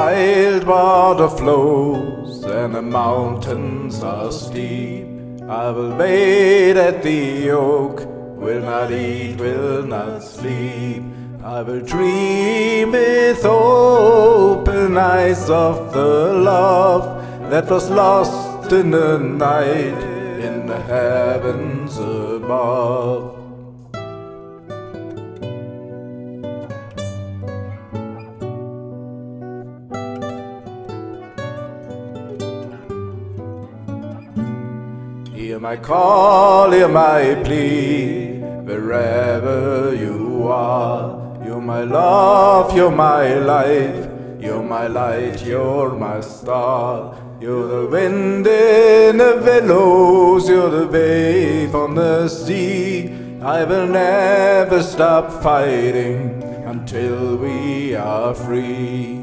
wild water flows and the mountains are steep, I will wait at the oak, will not eat, will not sleep. I will dream with open eyes of the love that was lost in the night in the heavens above. Hear my call, hear my plea, wherever you are. You're my love, you're my life, you're my light, you're my star. You're the wind in the willows, you're the wave on the sea. I will never stop fighting until we are free.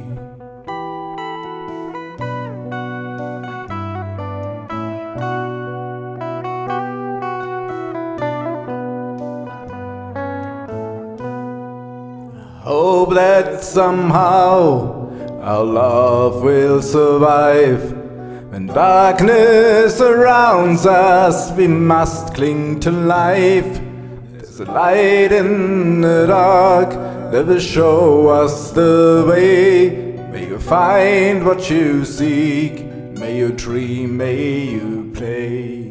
Hope that somehow our love will survive. When darkness surrounds us, we must cling to life. There's a light in the dark that will show us the way. May you find what you seek, may you dream, may you play.